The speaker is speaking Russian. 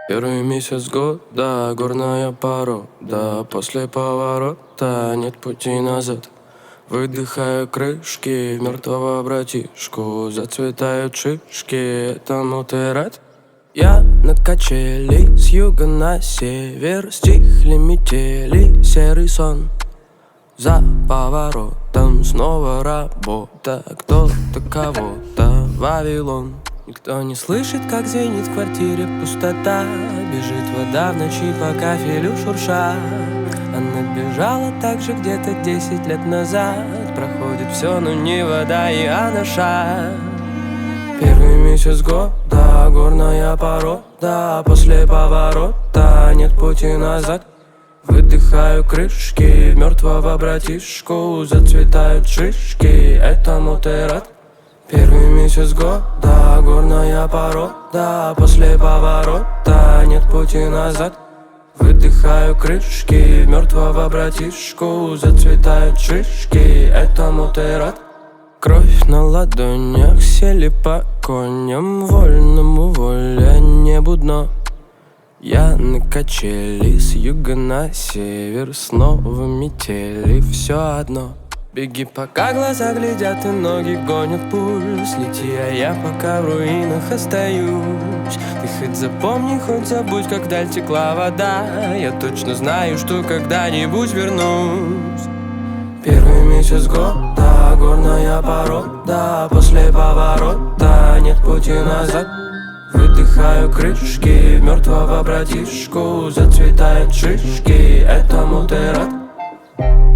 Первый месяц года, горная порода. После поворота нет пути назад. Выдыхаю крышки мертвого братишку. Зацветают шишки, этому ты рад? Я на качели с юга на север. Стихли метели, серый сон. За поворотом снова работа. Кто-то кого-то, Вавилон. Никто не слышит, как звенит в квартире пустота. Бежит вода в ночи по кафелю шурша. Она бежала так же где-то 10 лет назад. Проходит все, но не вода и анаша. Первый месяц года, горная порода. После поворота нет пути назад. Выдыхаю крышки мертвого братишку. Зацветают шишки, этому ты рад? Первый месяц года, горная порода. После поворота нет пути назад. Выдыхаю крышки мертвого братишку. Зацветают шишки, этому ты рад? Кровь на ладонях, сели по коням. Вольному воля, небу дно. Я на качели с юга на север. Снова метели, все одно. Беги, пока глаза глядят и ноги гонят пульс. Лети, а я пока в руинах остаюсь. Ты хоть запомни, хоть забудь, как вдаль текла вода. Я точно знаю, что когда-нибудь вернусь. Первый месяц года, горная порода. После поворота нет пути назад. Выдыхаю крышки мертвого братишку. Зацветают шишки, этому ты рад?